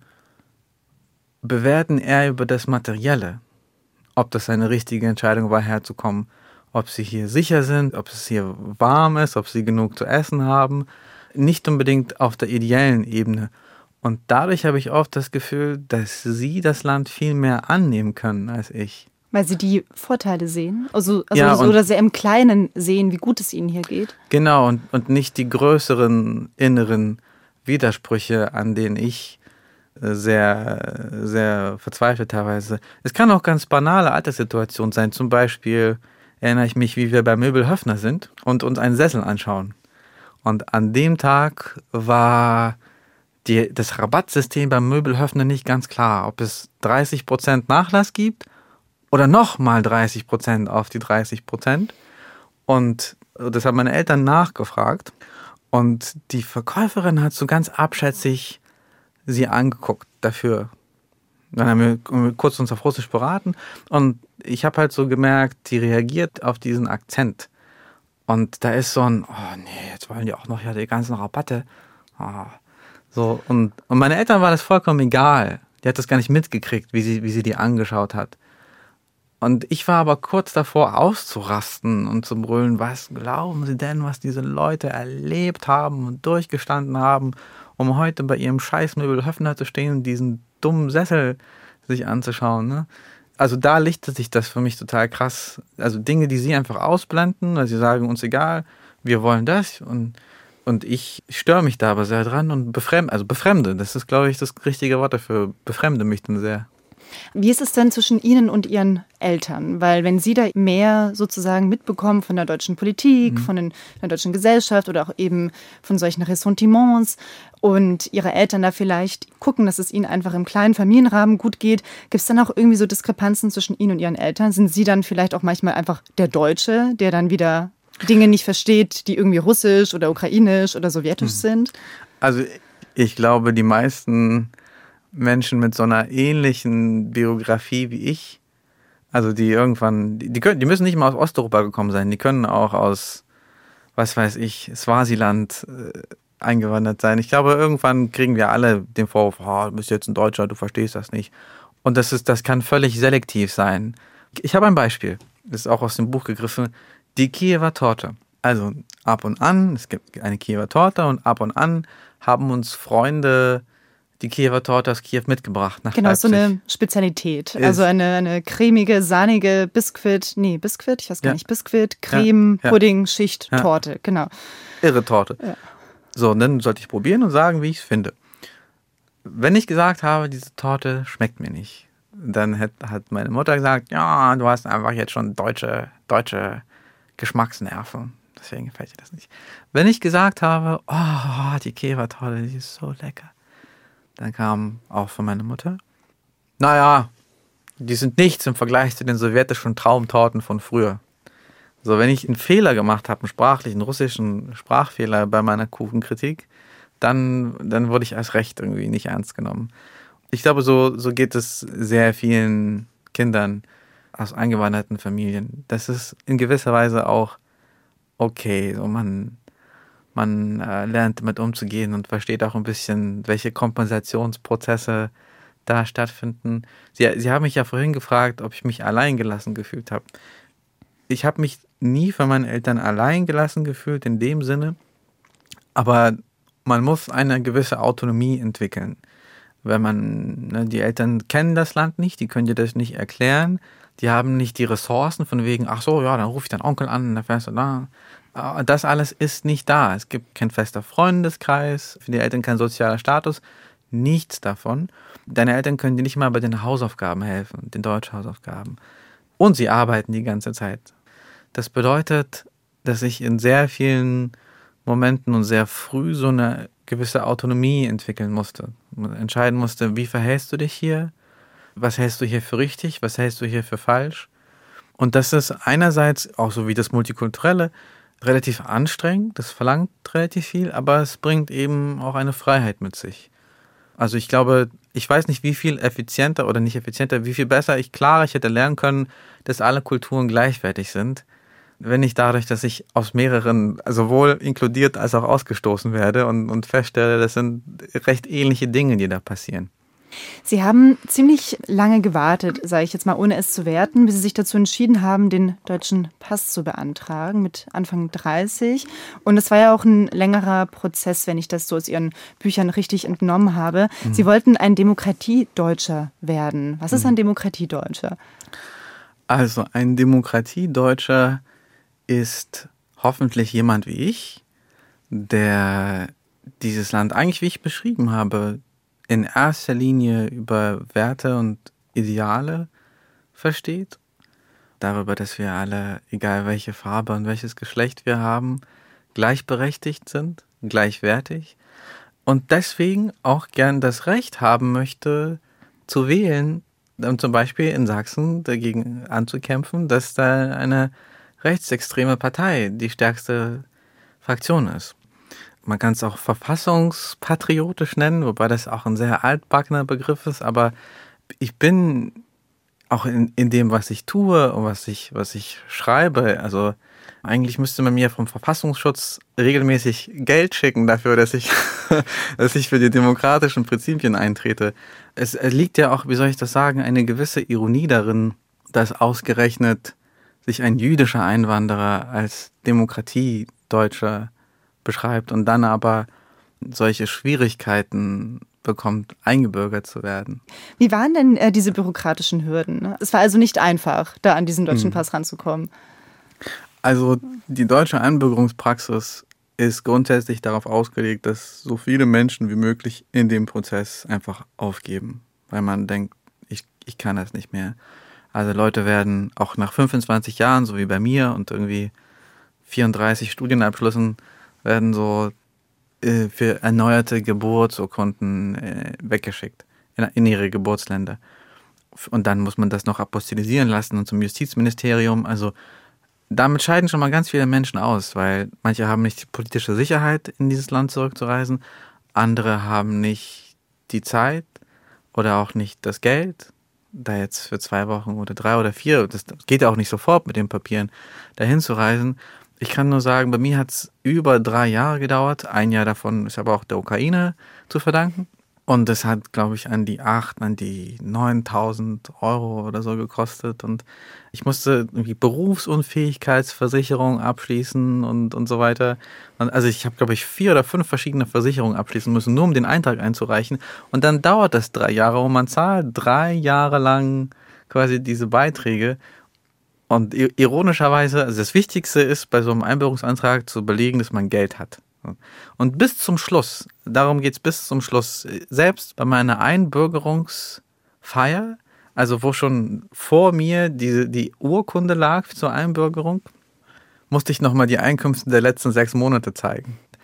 bewerten eher über das Materielle, ob das eine richtige Entscheidung war, herzukommen, ob sie hier sicher sind, ob es hier warm ist, ob sie genug zu essen haben, nicht unbedingt auf der ideellen Ebene. Und dadurch habe ich oft das Gefühl, dass sie das Land viel mehr annehmen können als ich. Weil sie die Vorteile sehen? Also, also Ja, so, und- oder sehr im Kleinen sehen, wie gut es ihnen hier geht? Genau, und, und nicht die größeren inneren Widersprüche, an denen ich äh, sehr, sehr verzweifelt teilweise. Es kann auch ganz banale Alltagssituationen sein. Zum Beispiel erinnere ich mich, wie wir bei Möbelhöfner sind und uns einen Sessel anschauen. Und an dem Tag war die, das Rabattsystem beim Möbelhöfner nicht ganz klar, ob es dreißig Prozent Nachlass gibt oder nochmal dreißig Prozent auf die dreißig Prozent. Und das haben meine Eltern nachgefragt. Und die Verkäuferin hat so ganz abschätzig sie angeguckt dafür. Dann haben wir kurz uns auf Russisch beraten. Und ich habe halt so gemerkt, die reagiert auf diesen Akzent. Und da ist so ein, oh nee, jetzt wollen die auch noch ja die ganzen Rabatte. Oh. So, und, und meine Eltern war das vollkommen egal. Die hat das gar nicht mitgekriegt, wie sie, wie sie die angeschaut hat. Und ich war aber kurz davor auszurasten und zu brüllen, was glauben Sie denn, was diese Leute erlebt haben und durchgestanden haben, um heute bei ihrem Scheißmöbelhöfner zu stehen und diesen dummen Sessel sich anzuschauen. Ne? Also da lichtet sich das für mich total krass. Also Dinge, die sie einfach ausblenden, weil sie sagen, uns egal, wir wollen das. Und, und ich störe mich da aber sehr dran und befremde, also befremde, das ist, glaube ich, das richtige Wort dafür, befremde mich dann sehr. Wie ist es denn zwischen Ihnen und Ihren Eltern? Weil wenn Sie da mehr sozusagen mitbekommen von der deutschen Politik, mhm. von den, der deutschen Gesellschaft oder auch eben von solchen Ressentiments und Ihre Eltern da vielleicht gucken, dass es Ihnen einfach im kleinen Familienrahmen gut geht, gibt es dann auch irgendwie so Diskrepanzen zwischen Ihnen und Ihren Eltern? Sind Sie dann vielleicht auch manchmal einfach der Deutsche, der dann wieder Dinge nicht versteht, die irgendwie russisch oder ukrainisch oder sowjetisch mhm. sind? Also ich glaube, die meisten Menschen mit so einer ähnlichen Biografie wie ich, also die irgendwann, die, können, die müssen nicht mal aus Osteuropa gekommen sein, die können auch aus, was weiß ich, Swasiland äh, eingewandert sein. Ich glaube, irgendwann kriegen wir alle den Vorwurf, oh, du bist jetzt ein Deutscher, du verstehst das nicht. Und das ist, das kann völlig selektiv sein. Ich habe ein Beispiel, das ist auch aus dem Buch gegriffen, die Kiewer Torte. Also ab und an, es gibt eine Kiewer Torte und ab und an haben uns Freunde die Kiewer Torte aus Kiew mitgebracht nach Genau, Leipzig. So eine Spezialität. Ist also eine, eine cremige, sahnige Biskuit, nee, Biskuit, ich weiß gar ja. nicht, Biskuit, Creme, ja. Pudding, Schicht, ja. Torte, genau. Irre Torte. Ja. So, und dann sollte ich probieren und sagen, wie ich es finde. Wenn ich gesagt habe, diese Torte schmeckt mir nicht, dann hat, hat meine Mutter gesagt, ja, du hast einfach jetzt schon deutsche, deutsche Geschmacksnerven. Deswegen gefällt dir das nicht. Wenn ich gesagt habe, oh, die Kiewer Torte, die ist so lecker, dann kam auch von meiner Mutter, Naja, die sind nichts im Vergleich zu den sowjetischen Traumtorten von früher. So, wenn ich einen Fehler gemacht habe, einen sprachlichen, russischen Sprachfehler bei meiner Kuchenkritik, dann, dann wurde ich als recht irgendwie nicht ernst genommen. Ich glaube, so, so geht es sehr vielen Kindern aus eingewanderten Familien. Das ist in gewisser Weise auch okay. So man man äh, lernt damit umzugehen und versteht auch ein bisschen, welche Kompensationsprozesse da stattfinden. Sie, Sie haben mich ja vorhin gefragt, ob ich mich allein gelassen gefühlt habe. Ich habe mich nie von meinen Eltern allein gelassen gefühlt in dem Sinne, aber man muss eine gewisse Autonomie entwickeln. Wenn man, ne, die Eltern kennen das Land nicht, die können dir das nicht erklären, die haben nicht die Ressourcen von wegen, ach so, ja, dann rufe ich deinen Onkel an, dann fährst du da. Das alles ist nicht da. Es gibt kein fester Freundeskreis, für die Eltern kein sozialer Status, nichts davon. Deine Eltern können dir nicht mal bei den Hausaufgaben helfen, den Deutschhausaufgaben. Und sie arbeiten die ganze Zeit. Das bedeutet, dass ich in sehr vielen Momenten und sehr früh so eine gewisse Autonomie entwickeln musste. Entscheiden musste, wie verhältst du dich hier? Was hältst du hier für richtig? Was hältst du hier für falsch? Und das ist einerseits, auch so wie das Multikulturelle, relativ anstrengend. Das verlangt relativ viel, aber es bringt eben auch eine Freiheit mit sich. Also ich glaube, ich weiß nicht, wie viel effizienter oder nicht effizienter, wie viel besser ich, klar, ich hätte lernen können, dass alle Kulturen gleichwertig sind. Wenn nicht dadurch, dass ich aus mehreren, sowohl inkludiert als auch ausgestoßen werde und, und feststelle, das sind recht ähnliche Dinge, die da passieren. Sie haben ziemlich lange gewartet, sage ich jetzt mal, ohne es zu werten, bis Sie sich dazu entschieden haben, den deutschen Pass zu beantragen mit Anfang dreißig. Und es war ja auch ein längerer Prozess, wenn ich das so aus Ihren Büchern richtig entnommen habe. Mhm. Sie wollten ein Demokratiedeutscher werden. Was ist ein Demokratiedeutscher? Also ein Demokratiedeutscher ist hoffentlich jemand wie ich, der dieses Land eigentlich, wie ich beschrieben habe, in erster Linie über Werte und Ideale versteht. Darüber, dass wir alle, egal welche Farbe und welches Geschlecht wir haben, gleichberechtigt sind, gleichwertig. Und deswegen auch gern das Recht haben möchte, zu wählen, um zum Beispiel in Sachsen dagegen anzukämpfen, dass da eine rechtsextreme Partei die stärkste Fraktion ist. Man kann es auch verfassungspatriotisch nennen, wobei das auch ein sehr altbackener Begriff ist, aber ich bin auch in, in dem, was ich tue und was ich, was ich schreibe, also eigentlich müsste man mir vom Verfassungsschutz regelmäßig Geld schicken dafür, dass ich, dass ich für die demokratischen Prinzipien eintrete. Es liegt ja auch, wie soll ich das sagen, eine gewisse Ironie darin, dass ausgerechnet sich ein jüdischer Einwanderer als Demokratiedeutscher beschreibt und dann aber solche Schwierigkeiten bekommt, eingebürgert zu werden. Wie waren denn äh, diese bürokratischen Hürden? Es war also nicht einfach, da an diesen deutschen Pass ranzukommen. Also die deutsche Einbürgerungspraxis ist grundsätzlich darauf ausgelegt, dass so viele Menschen wie möglich in dem Prozess einfach aufgeben, weil man denkt, ich, ich kann das nicht mehr. Also Leute werden auch nach fünfundzwanzig Jahren, so wie bei mir und irgendwie vierunddreißig Studienabschlüssen, werden so äh, für erneuerte Geburtsurkunden äh, weggeschickt in, in ihre Geburtsländer. Und dann muss man das noch apostilisieren lassen und zum Justizministerium. Also damit scheiden schon mal ganz viele Menschen aus, weil manche haben nicht die politische Sicherheit, in dieses Land zurückzureisen. Andere haben nicht die Zeit oder auch nicht das Geld, da jetzt für zwei Wochen oder drei oder vier, das geht ja auch nicht sofort mit den Papieren, dahin zu reisen. Ich kann nur sagen, bei mir hat es über drei Jahre gedauert. Ein Jahr davon ist aber auch der Ukraine zu verdanken. Und das hat, glaube ich, an die acht, an die neuntausend Euro oder so gekostet. Und ich musste irgendwie Berufsunfähigkeitsversicherung abschließen und, und so weiter. Und also ich habe, glaube ich, vier oder fünf verschiedene Versicherungen abschließen müssen, nur um den Eintrag einzureichen. Und dann dauert das drei Jahre und man zahlt drei Jahre lang quasi diese Beiträge. Und ironischerweise, also das Wichtigste ist, bei so einem Einbürgerungsantrag zu belegen, dass man Geld hat. Und bis zum Schluss, darum geht's bis zum Schluss, selbst bei meiner Einbürgerungsfeier, also wo schon vor mir die, die Urkunde lag zur Einbürgerung, musste ich nochmal die Einkünfte der letzten sechs Monate zeigen.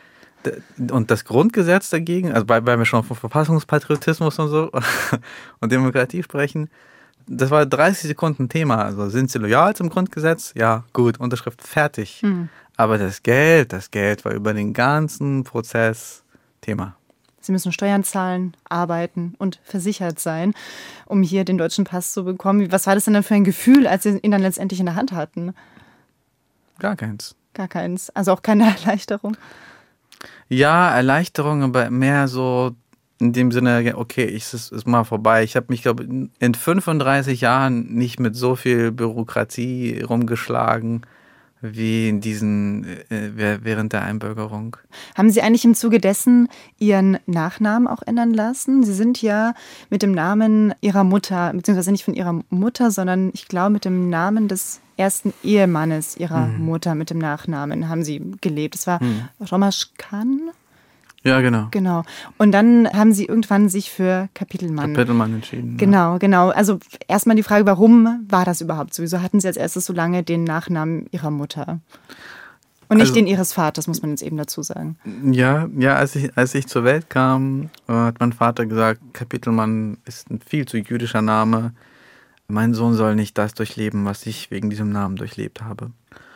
Und das Grundgesetz dagegen, also weil, weil wir schon von Verfassungspatriotismus und so und Demokratie sprechen, das war dreißig Sekunden Thema. Also sind sie loyal zum Grundgesetz? Ja, gut, Unterschrift fertig. Mhm. Aber das Geld, das Geld war über den ganzen Prozess Thema. Sie müssen Steuern zahlen, arbeiten und versichert sein, um hier den deutschen Pass zu bekommen. Was war das denn dann für ein Gefühl, als Sie ihn dann letztendlich in der Hand hatten? Gar keins. Gar keins. Also auch keine Erleichterung? Ja, Erleichterung, aber mehr so in dem Sinne, okay, es ist, ist mal vorbei. Ich habe mich, glaube ich, in fünfunddreißig Jahren nicht mit so viel Bürokratie rumgeschlagen wie in diesen, äh, während der Einbürgerung. Haben Sie eigentlich im Zuge dessen Ihren Nachnamen auch ändern lassen? Sie sind ja mit dem Namen Ihrer Mutter, beziehungsweise nicht von Ihrer Mutter, sondern ich glaube mit dem Namen des ersten Ehemannes Ihrer mhm. Mutter mit dem Nachnamen haben Sie gelebt. Das war mhm. Romasz Kan? Ja, genau. Genau. Und dann haben Sie irgendwann sich für Kapitelmann. Kapitelmann entschieden. Genau, ja. genau. Also erstmal die Frage, warum war das überhaupt so? Wieso hatten Sie als erstes so lange den Nachnamen Ihrer Mutter? Und nicht also, den Ihres Vaters, muss man jetzt eben dazu sagen. Ja, ja, als ich, als ich zur Welt kam, hat mein Vater gesagt, Kapitelmann ist ein viel zu jüdischer Name. Mein Sohn soll nicht das durchleben, was ich wegen diesem Namen durchlebt habe.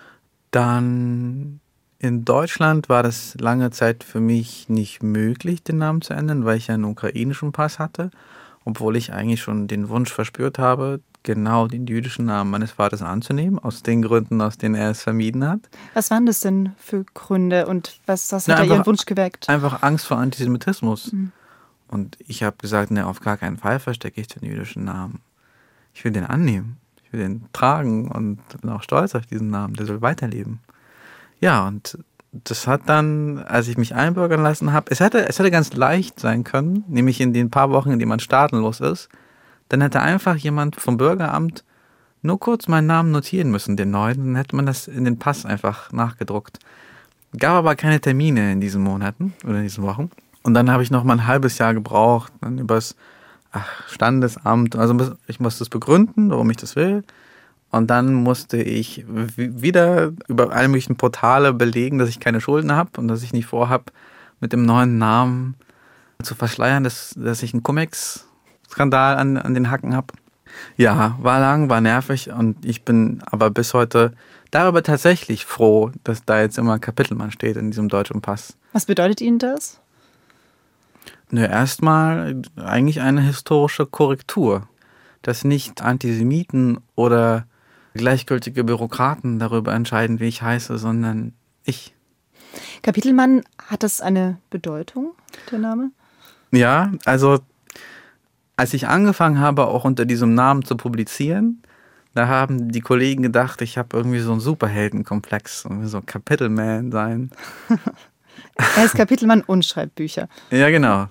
Dann in Deutschland war das lange Zeit für mich nicht möglich, den Namen zu ändern, weil ich einen ukrainischen Pass hatte, obwohl ich eigentlich schon den Wunsch verspürt habe, genau den jüdischen Namen meines Vaters anzunehmen, aus den Gründen, aus denen er es vermieden hat. Was waren das denn für Gründe und was, was hat Na, einfach, Ihren Wunsch geweckt? Einfach Angst vor Antisemitismus. Mhm. Und ich habe gesagt, ne, auf gar keinen Fall verstecke ich den jüdischen Namen. Ich will den annehmen, ich will den tragen und bin auch stolz auf diesen Namen, der soll weiterleben. Ja, und das hat dann, als ich mich einbürgern lassen habe, es hätte, es hätte ganz leicht sein können, nämlich in den paar Wochen, in denen man staatenlos ist, dann hätte einfach jemand vom Bürgeramt nur kurz meinen Namen notieren müssen, den neuen, dann hätte man das in den Pass einfach nachgedruckt. Gab aber keine Termine in diesen Monaten oder in diesen Wochen. Und dann habe ich noch mal ein halbes Jahr gebraucht, dann übers ach, Standesamt, also ich musste es begründen, warum ich das will. Und dann musste ich wieder über alle möglichen Portale belegen, dass ich keine Schulden habe und dass ich nicht vorhabe, mit dem neuen Namen zu verschleiern, dass, dass ich einen Cum-Ex-Skandal an, an den Hacken habe. Ja, war lang, war nervig und ich bin aber bis heute darüber tatsächlich froh, dass da jetzt immer Kapitelmann steht in diesem deutschen Pass. Was bedeutet Ihnen das? Nö, erstmal eigentlich eine historische Korrektur, dass nicht Antisemiten oder gleichgültige Bürokraten darüber entscheiden, wie ich heiße, sondern ich. Kapitelmann, hat das eine Bedeutung, der Name? Ja, also als ich angefangen habe, auch unter diesem Namen zu publizieren, da haben die Kollegen gedacht, ich habe irgendwie so einen Superheldenkomplex, so Kapitelman sein. Er ist Kapitelmann und schreibt Bücher. Ja, genau.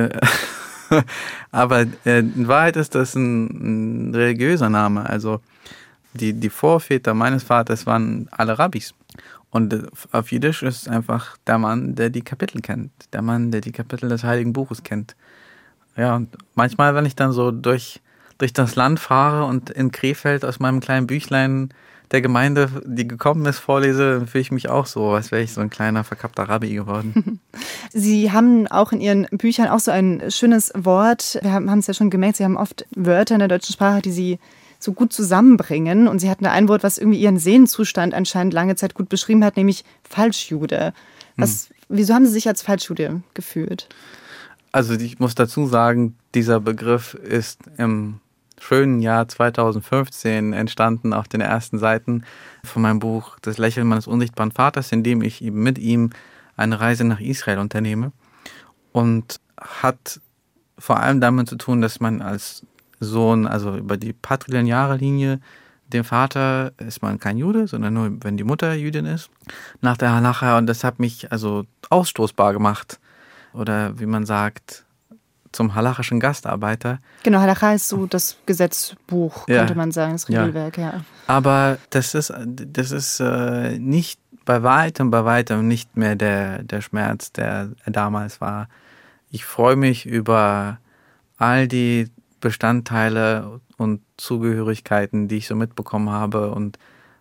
Aber äh, in Wahrheit ist das ein, ein religiöser Name, also Die, die Vorväter meines Vaters waren alle Rabbis. Und auf Jiddisch ist es einfach der Mann, der die Kapitel kennt. Der Mann, der die Kapitel des Heiligen Buches kennt. Ja, und manchmal, wenn ich dann so durch, durch das Land fahre und in Krefeld aus meinem kleinen Büchlein der Gemeinde, die gekommen ist, vorlese, fühle ich mich auch so, als wäre ich so ein kleiner, verkappter Rabbi geworden. Sie haben auch in Ihren Büchern auch so ein schönes Wort. Wir haben es ja schon gemerkt, Sie haben oft Wörter in der deutschen Sprache, die Sie so gut zusammenbringen. Und Sie hatten da ein Wort, was irgendwie Ihren Seelenzustand anscheinend lange Zeit gut beschrieben hat, nämlich Falschjude. Was, hm. Wieso haben Sie sich als Falschjude gefühlt? Also ich muss dazu sagen, dieser Begriff ist im schönen Jahr zweitausendfünfzehn entstanden auf den ersten Seiten von meinem Buch Das Lächeln meines unsichtbaren Vaters, in dem ich eben mit ihm eine Reise nach Israel unternehme. Und hat vor allem damit zu tun, dass man als Sohn, also über die patrilineare Linie, dem Vater ist man kein Jude, sondern nur, wenn die Mutter Jüdin ist, nach der Halacha. Und das hat mich also ausstoßbar gemacht. Oder wie man sagt, zum halachischen Gastarbeiter. Genau, Halacha ist so das Gesetzbuch, ja, könnte man sagen, das Regelwerk, ja. ja. Aber das ist, das ist äh, nicht bei weitem, bei weitem nicht mehr der, der Schmerz, der damals war. Ich freue mich über all die Bestandteile und Zugehörigkeiten, die ich so mitbekommen habe und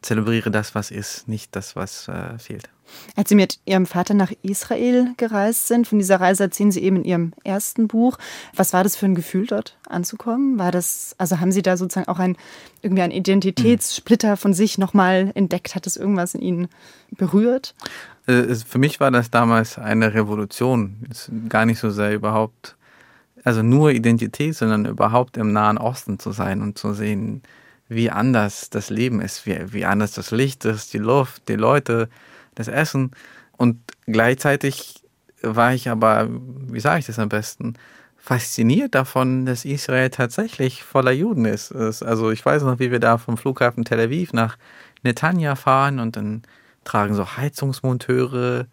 zelebriere das, was ist, nicht das, was äh, fehlt. Als Sie mit Ihrem Vater nach Israel gereist sind, von dieser Reise erzählen Sie eben in Ihrem ersten Buch. Was war das für ein Gefühl, dort anzukommen? War das, also haben Sie da sozusagen auch ein, irgendwie einen Identitätssplitter von sich nochmal entdeckt? Hat das irgendwas in Ihnen berührt? Äh, für mich war das damals eine Revolution. Es ist gar nicht so sehr überhaupt, also nur Identität, sondern überhaupt im Nahen Osten zu sein und zu sehen, wie anders das Leben ist, wie, wie anders das Licht ist, die Luft, die Leute, das Essen. Und gleichzeitig war ich aber, wie sage ich das am besten, fasziniert davon, dass Israel tatsächlich voller Juden ist. Also ich weiß noch, wie wir da vom Flughafen Tel Aviv nach Netanya fahren und dann tragen so Heizungsmonteure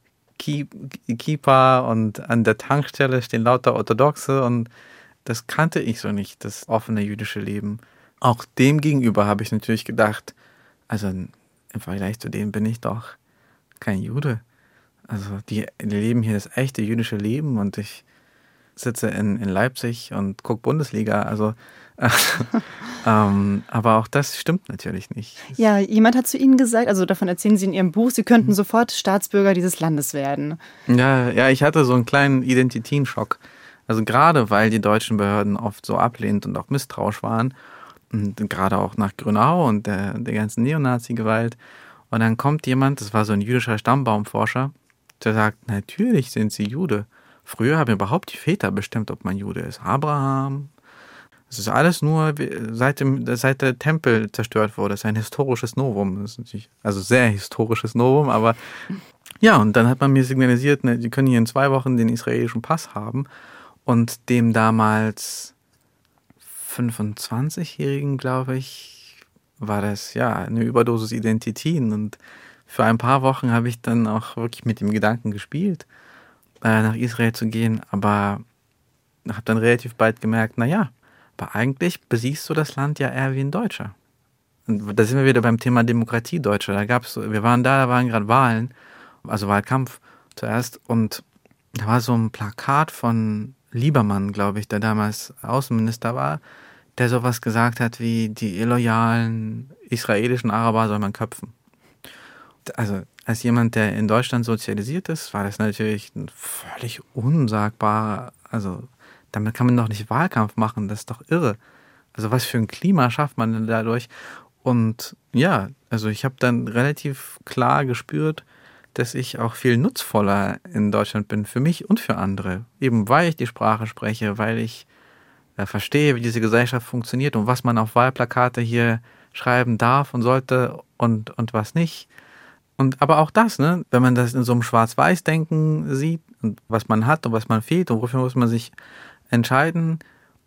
Kippa und an der Tankstelle stehen lauter Orthodoxe und das kannte ich so nicht, das offene jüdische Leben. Auch dem gegenüber habe ich natürlich gedacht, also im Vergleich zu dem bin ich doch kein Jude. Also die leben hier das echte jüdische Leben und ich sitze in, in Leipzig und gucke Bundesliga. Also, äh, ähm, aber auch das stimmt natürlich nicht. Ja, jemand hat zu Ihnen gesagt, also davon erzählen Sie in Ihrem Buch, Sie könnten sofort Staatsbürger dieses Landes werden. Ja, ja, ich hatte so einen kleinen Identitätsschock. Also gerade weil die deutschen Behörden oft so ablehnend und auch misstrauisch waren. Und gerade auch nach Grünau und der, der ganzen Neonazi-Gewalt. Und dann kommt jemand, das war so ein jüdischer Stammbaumforscher, der sagt, natürlich sind sie Jude. Früher haben überhaupt die Väter bestimmt, ob man Jude ist. Abraham. Es ist alles nur seit, dem, seit der Tempel zerstört wurde. Das ist ein historisches Novum. Das ist natürlich, also sehr historisches Novum, aber ja, und dann hat man mir signalisiert, ne, die können hier in zwei Wochen den israelischen Pass haben. Und dem damals fünfundzwanzigjährigen, glaube ich, war das ja eine Überdosis Identitäten. Und für ein paar Wochen habe ich dann auch wirklich mit dem Gedanken gespielt, äh, nach Israel zu gehen. Aber habe dann relativ bald gemerkt, naja, aber eigentlich besiehst du das Land ja eher wie ein Deutscher. Und da sind wir wieder beim Thema Demokratie Deutscher. Da gab's, wir waren da, da waren gerade Wahlen, also Wahlkampf zuerst. Und da war so ein Plakat von Liebermann, glaube ich, der damals Außenminister war, der sowas gesagt hat wie, die illoyalen israelischen Araber soll man köpfen. Also als jemand, der in Deutschland sozialisiert ist, war das natürlich ein völlig unsagbarer, also damit kann man doch nicht Wahlkampf machen, das ist doch irre. Also was für ein Klima schafft man denn dadurch? Und ja, also ich habe dann relativ klar gespürt, dass ich auch viel nutzvoller in Deutschland bin, für mich und für andere. Eben weil ich die Sprache spreche, weil ich äh, verstehe, wie diese Gesellschaft funktioniert und was man auf Wahlplakate hier schreiben darf und sollte und, und was nicht. Und aber auch das, ne, wenn man das in so einem Schwarz-Weiß-Denken sieht und was man hat und was man fehlt und wofür muss man sich entscheiden,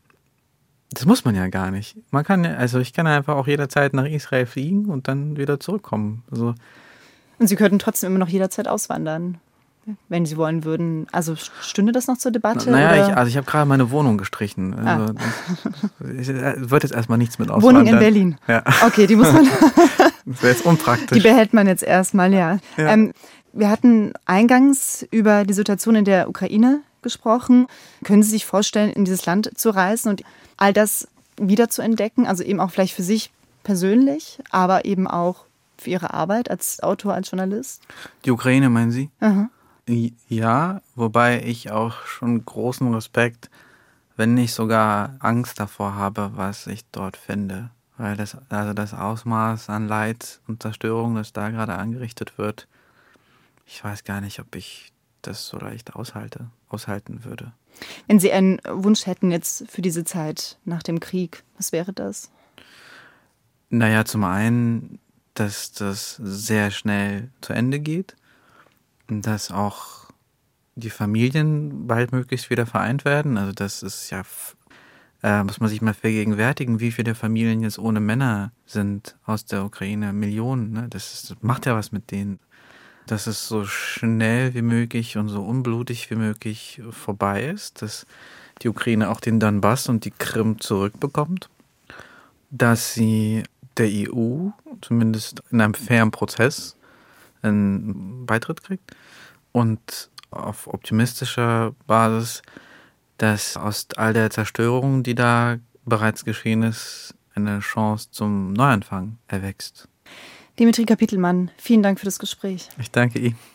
das muss man ja gar nicht. Man kann ja, also ich kann einfach auch jederzeit nach Israel fliegen und dann wieder zurückkommen. Also Und Sie könnten trotzdem immer noch jederzeit auswandern, wenn Sie wollen würden. Also stünde das noch zur Debatte? Naja, ich, also ich habe gerade meine Wohnung gestrichen. Also ah. Es wird jetzt erstmal nichts mit Auswandern. Wohnung in Berlin? Ja. Okay, die muss man... Das wäre jetzt unpraktisch. Die behält man jetzt erstmal, ja. ja. Ähm, wir hatten eingangs über die Situation in der Ukraine gesprochen. Können Sie sich vorstellen, in dieses Land zu reisen und all das wieder zu entdecken? Also eben auch vielleicht für sich persönlich, aber eben auch für Ihre Arbeit als Autor, als Journalist? Die Ukraine, meinen Sie? Aha. Ja, wobei ich auch schon großen Respekt, wenn nicht sogar Angst davor habe, was ich dort finde. Weil das, also das Ausmaß an Leid und Zerstörung, das da gerade angerichtet wird, ich weiß gar nicht, ob ich das so leicht aushalte, aushalten würde. Wenn Sie einen Wunsch hätten jetzt für diese Zeit nach dem Krieg, was wäre das? Naja, zum einen, dass das sehr schnell zu Ende geht und dass auch die Familien baldmöglichst wieder vereint werden. Also das ist ja, äh, muss man sich mal vergegenwärtigen, wie viele Familien jetzt ohne Männer sind aus der Ukraine. Millionen, ne? Das, ist, das macht ja was mit denen. Dass es so schnell wie möglich und so unblutig wie möglich vorbei ist, dass die Ukraine auch den Donbass und die Krim zurückbekommt, dass sie der E U zumindest in einem fairen Prozess einen Beitritt kriegt und auf optimistischer Basis, dass aus all der Zerstörung, die da bereits geschehen ist, eine Chance zum Neuanfang erwächst. Dimitri Kapitelmann, vielen Dank für das Gespräch. Ich danke Ihnen.